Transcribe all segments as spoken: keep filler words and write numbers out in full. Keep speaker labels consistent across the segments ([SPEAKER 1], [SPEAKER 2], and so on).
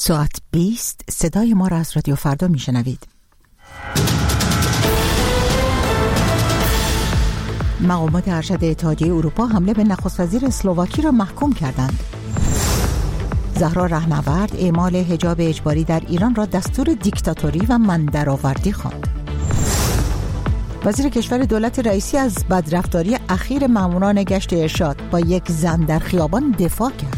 [SPEAKER 1] ساعت بیست صدای ما را از رادیو فردا میشنوید. مقامات ارشد اتحادیه اروپا حمله به نخست وزیر اسلواکی را محکوم کردند. زهرا رهنورد اعمال حجاب اجباری در ایران را دستور دیکتاتوری و مندرآوردی خواند. وزیر کشور دولت رئیسی از بدرفتاری اخیر ماموران گشت ارشاد با یک زن در خیابان دفاع کرد.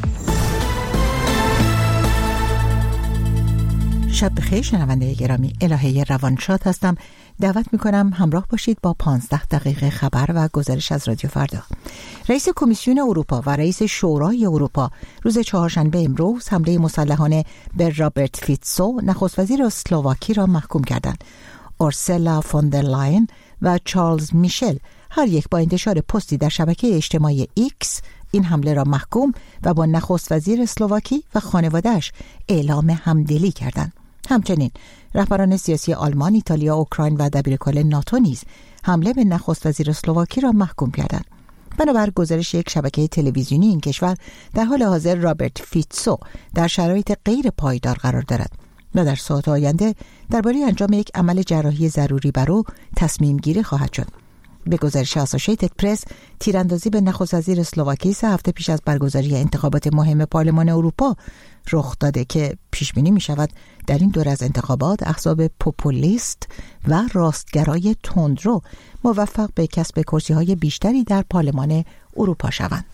[SPEAKER 1] شب بخیر شنونده گرامی، الهه روانشاد هستم. دعوت میکنم همراه باشید با پانزده دقیقه خبر و گزارش از رادیو فردا. رئیس کمیسیون اروپا و رئیس شورای اروپا روز چهارشنبه امروز حمله مسلحانه به رابرت فیتسو نخست وزیر اسلواکی را محکوم کردند. اورسولا فون در لاین و چارلز میشل هر یک با انتشار پستی در شبکه اجتماعی ایکس این حمله را محکوم و با نخست وزیر اسلواکی و خانواده‌اش اعلام همدلی کردند. همچنین رهبران سیاسی آلمان، ایتالیا، اوکراین و دبیرکل ناتو نیز حمله به نخست وزیر اسلواکی را محکوم کردند. بنابر گزارش یک شبکه تلویزیونی این کشور در حال حاضر رابرت فیتسو در شرایط غیر پایدار قرار دارد و در ساعات آینده درباره انجام یک عمل جراحی ضروری بر او تصمیم گیری خواهد شد. به گزارش اسوسییتد پرس، تیراندازی به نخست وزیر اسلواکی سه هفته پیش از برگزاری انتخابات مهم پارلمان اروپا رخ داده که پیش بینی می شود در این دور از انتخابات احزاب پوپولیست و راستگرای تندرو موفق به کسب کرسی‌های بیشتری در پارلمان اروپا شوند.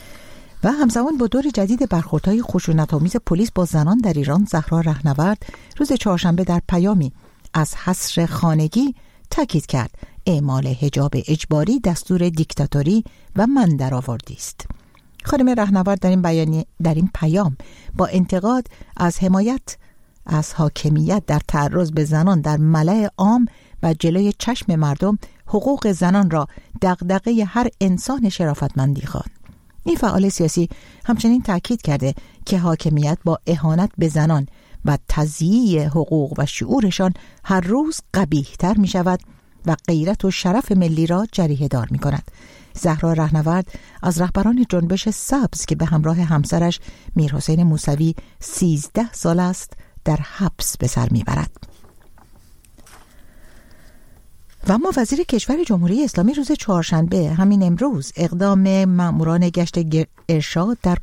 [SPEAKER 1] و همزمان با دور جدید برخوردهای خشونت‌آمیز پلیس با زنان در ایران، زهرا رهنورد روز چهارشنبه در پیامی از حصر خانگی تاکید کرد اعمال حجاب اجباری دستور دیکتاتوری و مندرآوردی است. خانم رهنورد در این بیانیه در این پیام با انتقاد از حمایت از حاکمیت در تعرض به زنان در ملأ عام و جلوی چشم مردم حقوق زنان را دغدغه هر انسان شرافتمندی خواند. این فعال سیاسی همچنین تاکید کرده که حاکمیت با اهانت به زنان و تضییع حقوق و شعورشان هر روز قبیح‌تر می شود و غیرت و شرف ملی را جریحه دار می کند. زهرا رهنورد از رهبران جنبش سبز که به همراه همسرش میرحسین موسوی سیزده سال است در حبس به سر می برد. و اما وزیر کشور جمهوری اسلامی روز چهارشنبه همین امروز اقدام ماموران گشت ارشاد در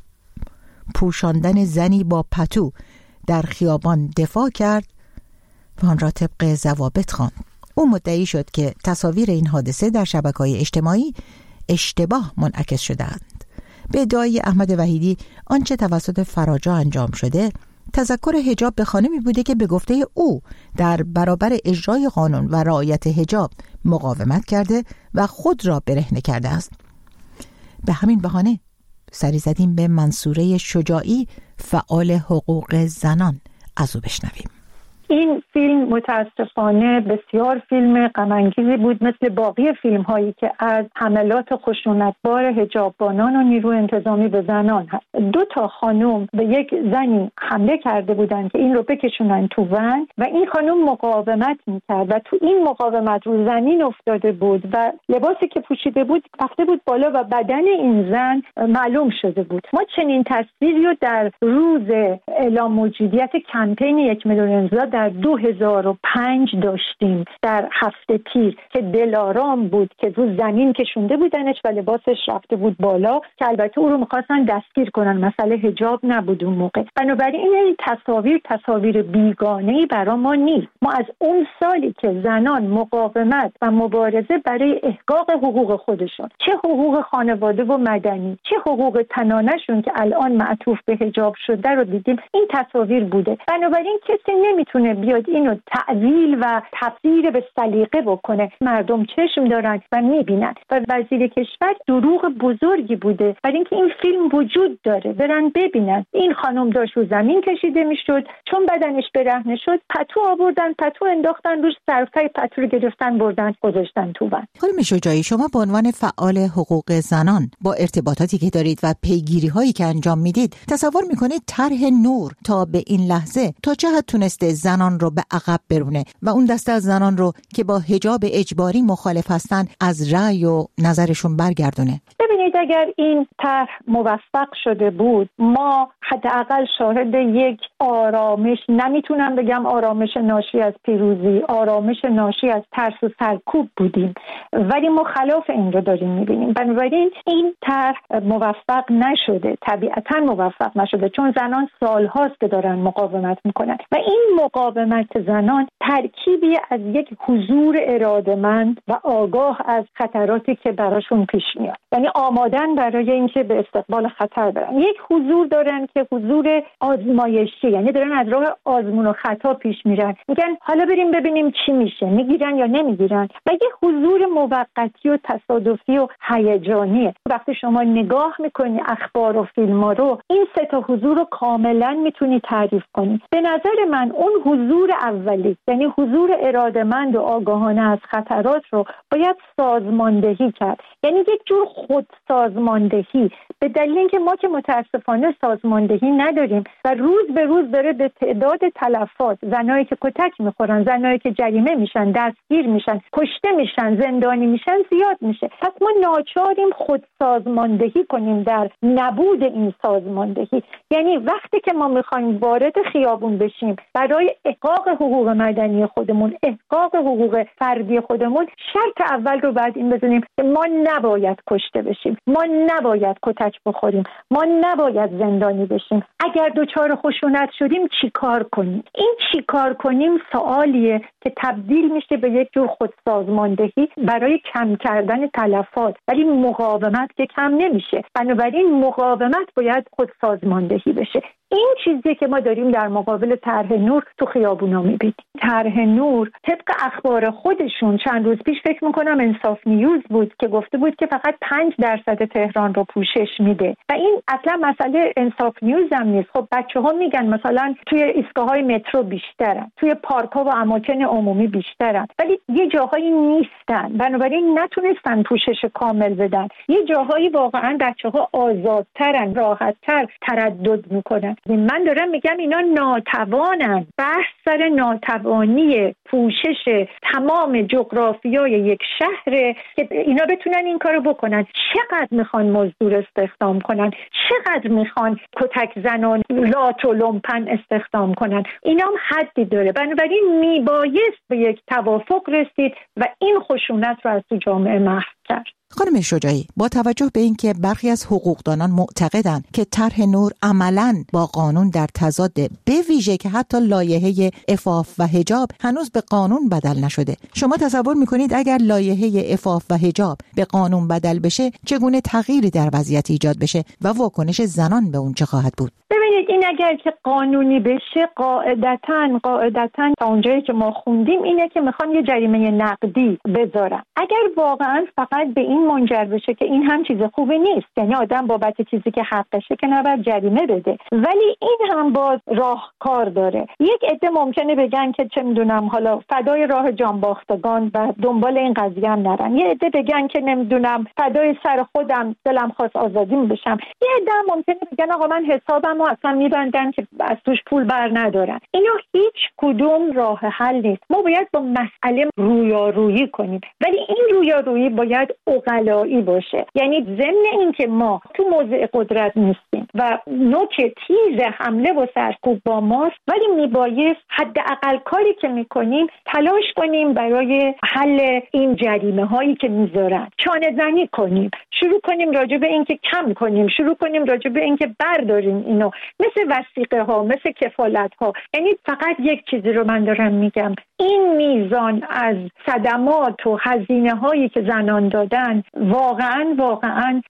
[SPEAKER 1] پوشاندن زنی با پتو در خیابان دفاع کرد و آن را طبق ضوابط خواند. او مدعی شد که تصاویر این حادثه در شبکه‌های اجتماعی اشتباه منعکس شده‌اند. به ادعای احمد وحیدی آنچه توسط فراجا انجام شده تذکر حجاب به خانمی بوده که به گفته او در برابر اجرای قانون و رعایت حجاب مقاومت کرده و خود را برهنه کرده است. به همین بهانه سری زدیم به منصوره شجاعی، فعال حقوق زنان. از او بشنویم.
[SPEAKER 2] این فیلم متاسفانه بسیار فیلم غم‌انگیزی بود، مثل باقی فیلم هایی که از حملات خشونتبار حجاببانان و نیروی انتظامی به زنان هست. دو تا خانم به یک زنی حمله کرده بودند که این رو بکشونن تو ون و این خانم مقاومت میکرد و تو این مقاومت رو زمین افتاده بود و لباسی که پوشیده بود رفته بود بالا و بدن این زن معلوم شده بود. ما چنین تصویری رو در روز اعلام موجودیت کمپین یک میلیون امضا در دو هزار و پنج داشتیم، در هفته پیر، که دلارام بود که رو زمین کشونده بودنش و لباسش رفته بود بالا، که البته او رو می‌خواستن دستگیر کنن، مسئله حجاب نبود اون موقع. بنابراین این تصاویر تصاویر بیگانه‌ای برای ما نیست. ما از اون سالی که زنان مقاومت و مبارزه برای احقاق حقوق خودشون، چه حقوق خانواده و مدنی، چه حقوق تنانه‌شون که الان معطوف به حجاب شده رو دیدیم، این تصاویر بوده. بنابراین کسی نمیتونه بیاد اینو تعویل و تفسیر به سلیقه بکنه. مردم چشم دارن و میبینن و وزیر کشور دروغ بزرگی بوده برای اینکه این فیلم وجود داره، برن ببینن. این خانم داشت رو زمین کشیده میشد، چون بدنش برهنه شد پتو آوردن، پتو انداختن روش، سرفای پتو رو گرفتن بردن گذاشتن تو ون.
[SPEAKER 1] خانم شجاعی، شما به عنوان فعال حقوق زنان با ارتباطاتی که دارید و پیگیری هایی که انجام میدید، تصور میکنید طرح نور تا به این لحظه تا چه حد تونسته زنان رو به عقب برونه و اون دسته از زنان رو که با حجاب اجباری مخالف هستن از رأی و نظرشون برگردونه؟
[SPEAKER 2] ببینید، اگر این طرح موفق شده بود، ما حداقل شاهد یک آرامش، نمیتونم بگم آرامش ناشی از پیروزی، آرامش ناشی از ترس و سرکوب بودیم، ولی ما خلاف این رو داریم میبینیم. بنابراین این طرح موفق نشده، طبیعتا موفق نشده، چون زنان سالهاست که دارن مقاومت میکنن و این مقاومت زنان ترکیبی از یک حضور اراده‌مند و آگاه از خطراتی که براشون پیش میاد، یعنی آمادن برای اینکه به استقبال خطر برن. یک حضور دارن که حضور آزمایشی، یعنی دارن از راه آزمون و خطا پیش میرن، میگن حالا بریم ببینیم چی میشه، میگیرن یا نمیگیرن. و یک حضور موقتی و تصادفی و هیجانیه. وقتی شما نگاه میکنی اخبار و فیلم‌ها رو، این سه تا حضور رو کاملا میتونی تعریف کنی. به نظر من اون حضور اولی، یعنی حضور اراده‌مند و آگاهانه از خطرات رو باید سازماندهی کرد، یعنی یک جور خود سازماندهی، به دلیل اینکه ما که متاسفانه سازماندهی نداریم و روز به روز داره به تعداد تلفات، زنایی که کتک میخورن، زنایی که جریمه میشن، دستگیر میشن، کشته میشن، زندانی میشن زیاد میشه. پس ما ناچاریم خود سازماندهی کنیم در نبود این سازماندهی. یعنی وقتی که ما میخوایم وارد خیابون بشیم برای احقاق حقوق مدنی خودمون، احقاق حقوق فردی خودمون، شرط اول رو بعد این بزنیم که ما نباید کشته بشیم، ما نباید کتک بخوریم، ما نباید زندانی بشیم. اگر دچار خشونت شدیم چی کار کنیم؟ این چی کار کنیم سوالیه که تبدیل میشه به یک جور خودسازماندهی برای کم کردن تلفات، ولی مقاومت که کم نمیشه. بنابراین مقاومت باید خودسازماندهی بشه. این چیزی که ما داریم در مقابل طرح نور تو خیابونا میبینیم. طرح نور طبق اخبار خودشون چند روز پیش فکر میکنم انصاف نیوز بود که گفته بود که فقط پنج درصد تهران رو پوشش میده و این اصلا مسئله انصاف نیوز هم نیست. خب بچه ها میگن مثلا توی ایستگاه‌های مترو بیشترن، توی پارک‌ها و اماکن عمومی بیشترن، ولی یه جاهایی نیستن، بنابراین نتونستن پوشش کامل بدن. یه جاهایی واقعا بچه‌ها آزادترن، راحت‌تر تردد میکنن. من دارم میگم اینا ناتوانن. بحث سر ناتوانی پوشش تمام جغرافیای یک شهر که اینا بتونن این کارو بکنن. چقدر میخوان مزدور استخدام کنن، چقدر میخوان کتک زنان لات و لومپن استخدام کنن، اینا هم حدی داره. بنابراین میبایست به یک توافق رسید و این خشونت رو از تو جامعه محو کرد.
[SPEAKER 1] خانم شجاعی، با توجه به اینکه برخی از حقوقدانان معتقدند که طرح نور عملاً با قانون در تضاد، به ویژه که حتی لایحه عفاف و حجاب هنوز به قانون بدل نشده، شما تصور میکنید اگر لایحه عفاف و حجاب به قانون بدل بشه چگونه تغییری در وضعیت ایجاد بشه و واکنش زنان به اون چه خواهد بود؟
[SPEAKER 2] ببینید، این اگر که قانونی بشه قاعدتاً قاعدتاً تا اونجایی که ما خوندیم اینه که میخوان یه جریمه نقدی بذارن. اگر واقعاً فقط به این منجر بشه که این هم چیز خوبی نیست، یعنی آدم بابت چیزی که حقشه که نباید جریمه بده، ولی این هم باز راهکار داره. یک عده ممکنه بگن که چه میدونم حالا فدای راه جانباختگان و دنبال این قضیه هم نرن. یه عده بگن که نمیدونم فدای سر خودم دلم خواست آزادیم بشم. یه عده هم ممکنه بگن آقا من حسابمو اصلا میبندم که از توش پول بر ندارن. اینا هیچ کدوم راه حل نیست. ما باید با مسئله رویارویی کنیم، ولی این رویارویی باید عقلایی باشه. یعنی ضمن این که ما تو موضع قدرت نیستیم و نوک تیز حمله و سرکوب با ماست، ولی میبایست حداقل کاری که میکنیم تلاش کنیم برای حل این جریمه هایی که میذارن، چانه زنی کنیم، شروع کنیم راجع به این که کم کنیم، شروع کنیم راجع به این که برداریم اینو، مثل وثیقه ها، مثل کفالت ها. یعنی فقط یک چیزی رو من دارم میگم، این میزان از صدمات و هزینه هایی که زنان دادن واقعا واقعا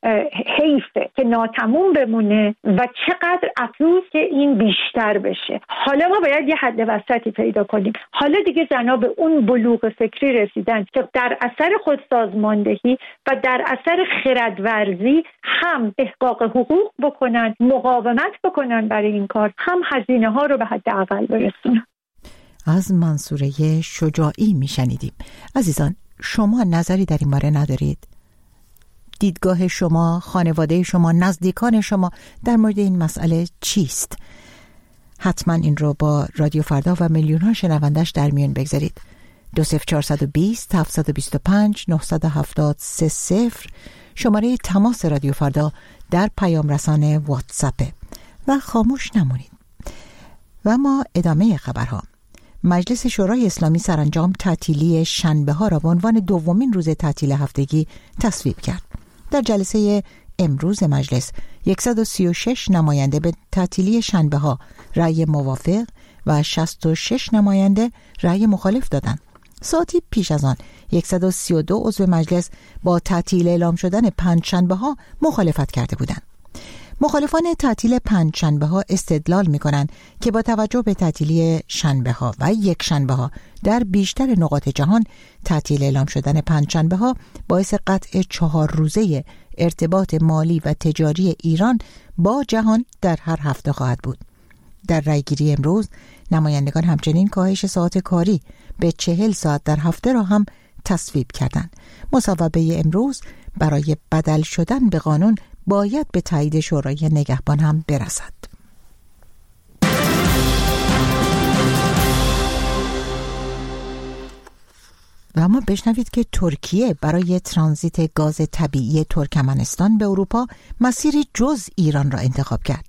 [SPEAKER 2] حیفه که ناتموم بمونه و چقدر افسوس که این بیشتر بشه. حالا ما باید یه حد وسطی پیدا کنیم. حالا دیگه زنها به اون بلوغ فکری رسیدن که در اثر خودسازماندهی و در اثر خردورزی هم احقاق حقوق بکنن، مقاومت بکنن برای این کار، هم هزینه ها رو به حد اقل برسونن.
[SPEAKER 1] از منصوره شجاعی میشنیدیم. عزیزان، شما نظری در این باره ندارید؟ دیدگاه شما، خانواده شما، نزدیکان شما در مورد این مسئله چیست؟ حتما این رو با رادیو فردا و میلیون ها شنوندش در میان بگذارید. دو صفر چهارصد و بیست هفتصد و بیست و پنج نهصد و هفتاد سه صفر شماره تماس رادیو فردا در پیام رسان واتساپ و خاموش نمونید. و ما ادامه خبرها. مجلس شورای اسلامی سرانجام تعطیلی شنبه ها را به عنوان دومین روز تعطیل هفتگی تصویب کرد. در جلسه امروز مجلس صد و سی و شش نماینده به تعطیلی شنبه ها رأی موافق و شصت و شش نماینده رأی مخالف دادند. ساعتی پیش از آن صد و سی و دو عضو مجلس با تعطیل اعلام شدن پنج شنبه ها مخالفت کرده بودند. مخالفان تعطیل پنج شنبه ها استدلال می کنند که با توجه به تعطیلی شنبه ها و یک شنبه ها در بیشتر نقاط جهان، تعطیل اعلام شدن پنج شنبه ها باعث قطع چهار روزه ارتباط مالی و تجاری ایران با جهان در هر هفته خواهد بود. در رأیگیری امروز نمایندگان همچنین کاهش ساعت کاری به چهل ساعت در هفته را هم تصویب کردند. مصوبه امروز برای بدل شدن به قانون باید به تایید شورای نگهبان هم برسد. و اما بشنوید که ترکیه برای ترانزیت گاز طبیعی ترکمنستان به اروپا مسیری جز ایران را انتخاب کرد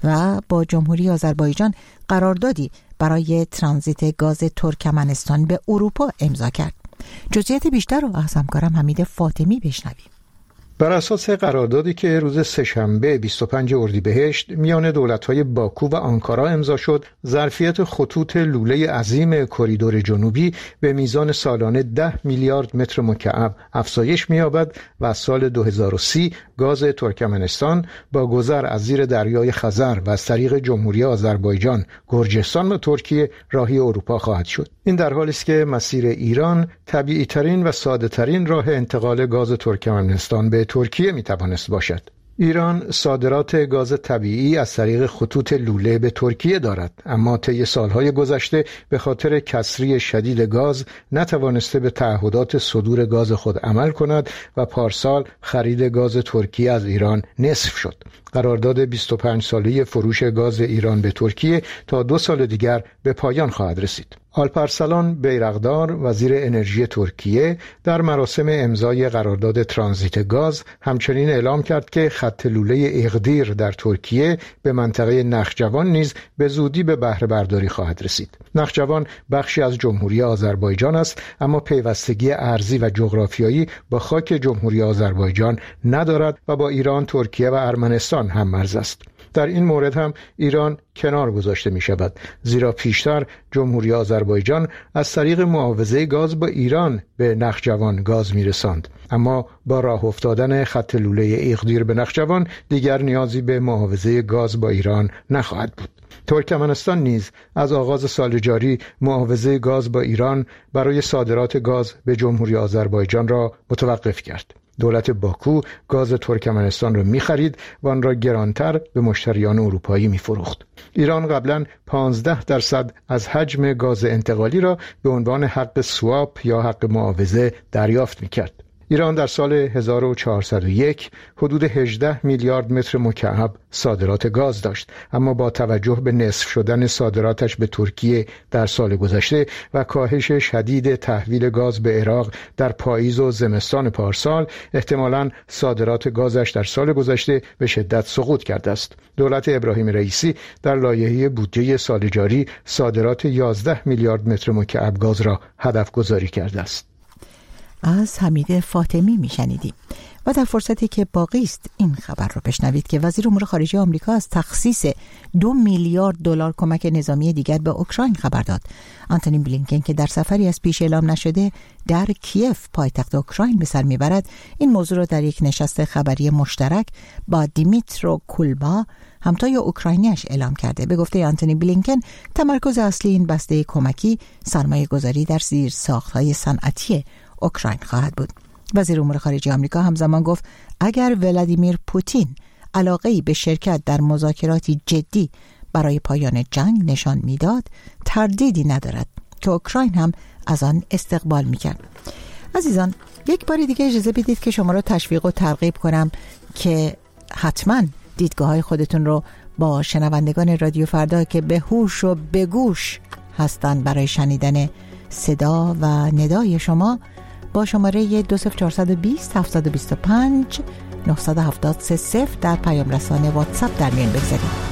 [SPEAKER 1] و با جمهوری آذربایجان قراردادی برای ترانزیت گاز ترکمنستان به اروپا امضا کرد. جزئیات بیشتر رو از همکارم حمید فاطمی بشنویم.
[SPEAKER 3] بر اساس قراردادی که روز سه‌شنبه بیست و پنج اردیبهشت میان دولت‌های باکو و آنکارا امضا شد، ظرفیت خطوط لوله عظیم کریدور جنوبی به میزان سالانه ده میلیارد متر مکعب افزایش می‌یابد و از سال دو هزار و سی گاز ترکمنستان با گذر از زیر دریای خزر و از طریق جمهوری آذربایجان، گرجستان و ترکیه راهی اروپا خواهد شد. این در حالی است که مسیر ایران طبیعی‌ترین و ساده‌ترین راه انتقال گاز ترکمنستان به ترکیه میتوانست باشد. ایران صادرات گاز طبیعی از طریق خطوط لوله به ترکیه دارد، اما طی سالهای گذشته به خاطر کسری شدید گاز نتوانسته به تعهدات صدور گاز خود عمل کند و پارسال خرید گاز ترکیه از ایران نصف شد. قرارداد بیست و پنج ساله فروش گاز ایران به ترکیه تا دو سال دیگر به پایان خواهد رسید. آلپارسلان بیرقدار وزیر انرژی ترکیه در مراسم امضای قرارداد ترانزیت گاز همچنین اعلام کرد که خط لوله اغدیر در ترکیه به منطقه نخجوان نیز به زودی به بهره برداری خواهد رسید. نخجوان بخشی از جمهوری آذربایجان است، اما پیوستگی ارضی و جغرافیایی با خاک جمهوری آذربایجان ندارد و با ایران، ترکیه و ارمنستان هم مرز است. در این مورد هم ایران کنار گذاشته می شود، زیرا پیشتر جمهوری آذربایجان از طریق معاوضه گاز با ایران به نخجوان گاز می رساند، اما با راه افتادن خط لوله اغدیر به نخجوان دیگر نیازی به معاوضه گاز با ایران نخواهد بود. ترکمنستان نیز از آغاز سال جاری معاوضه گاز با ایران برای صادرات گاز به جمهوری آذربایجان را متوقف کرد. دولت باکو گاز ترکمنستان را می‌خرید و آن را گرانتر به مشتریان اروپایی می‌فروخت. ایران قبلا پانزده درصد از حجم گاز انتقالی را به عنوان حق سواپ یا حق معاوضه دریافت می‌کرد. ایران در سال هزار و چهارصد و یک حدود هجده میلیارد متر مکعب صادرات گاز داشت، اما با توجه به نصف شدن صادراتش به ترکیه در سال گذشته و کاهش شدید تحویل گاز به عراق در پاییز و زمستان پارسال، احتمالاً صادرات گازش در سال گذشته به شدت سقوط کرده است. دولت ابراهیم رئیسی در لایحه بودجه سال جاری صادرات یازده میلیارد متر مکعب گاز را هدف گذاری کرده است.
[SPEAKER 1] از حمید فاطمی میشنیدیم. و در فرصتی که باقی است این خبر رو بشنوید که وزیر امور خارجه آمریکا از تخصیص دو میلیارد دلار کمک نظامی دیگر به اوکراین خبر داد. آنتونی بلینکن که در سفری از پیش اعلام نشده در کیف پایتخت اوکراین به سر میبرد، این موضوع را در یک نشست خبری مشترک با دیمیترو کولبا همتای اوکراینیش اعلام کرده. به گفته آنتونی بلینکن، تمرکز اصلی این بسته کمکی سرمایه گذاری در زیر ساخت‌های صنعتی اوکراین خواهد بود. وزیر امور خارجه آمریکا همزمان گفت اگر ولادیمیر پوتین علاقه‌ای به شرکت در مذاکراتی جدی برای پایان جنگ نشان میداد، تردیدی ندارد که اوکراین هم از آن استقبال میکرد. عزیزان، یک بار دیگه اجازه بدید که شما را تشویق و ترغیب کنم که حتما دیدگاه‌های خودتون رو با شنوندگان رادیو فردا که به هوش و به گوش هستند برای شنیدن صدا و ندای شما با شماره دو صفر چهار دو صفر هفت دو پنج نه هفت سه صفر در پیام رسانه واتساپ در میان بگذارید.